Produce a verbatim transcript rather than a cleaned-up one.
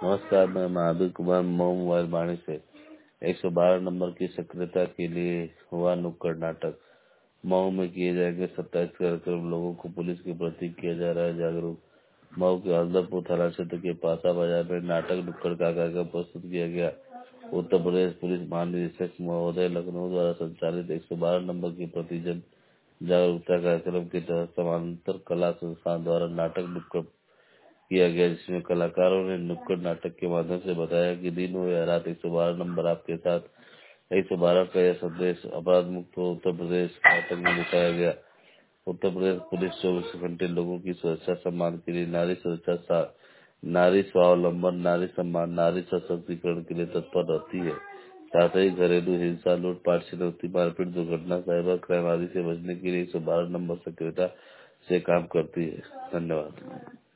नमस्कार, मैं महावीर कुमार मऊ मोबाइल वाणी से एक सौ बारह नंबर की सक्रियता के लिए हुआ नुक्कड़ नाटक। मऊ में किए जाएंगे सत्ताईस कार्यक्रम, लोगों को पुलिस के प्रति किया जा रहा है जागरूक। मऊ के हल्दरपुर थाना क्षेत्र के पासा बाजार में नाटक नुक्कड़ का कार्यक्रम प्रस्तुत किया गया। उत्तर प्रदेश पुलिस महानिदेशक महोदय लखनऊ द्वारा संचालित एक सौ बारह नंबर की प्रति जन जागरूकता कार्यक्रम के तहत समांतर कला संस्थान द्वारा नाटक नुक्कड़ किया गया, जिसमें कलाकारों ने नुक्कड़ नाटक के माध्यम से बताया कि दिन हो या रात एक सौ बारह नंबर आपके साथ। एक सौ बारह का यह संदेश अपराध मुक्त हो उत्तर प्रदेश नाटक में दिखाया गया। उत्तर प्रदेश पुलिस चौबीस घंटे लोगों की सुरक्षा सम्मान के लिए नारी सुरक्षा सा, नारी स्वावलंबन, नारी सम्मान, नारी सशक्तिकरण के लिए तत्पर रहती है। साथ ही घरेलू हिंसा, लूटपाट, छिनौती, मारपीट, दुर्घटना, साइबर क्राइम आदि से बचने के लिए एक सौ बारह नंबर सक्रियता से काम करती है। धन्यवाद।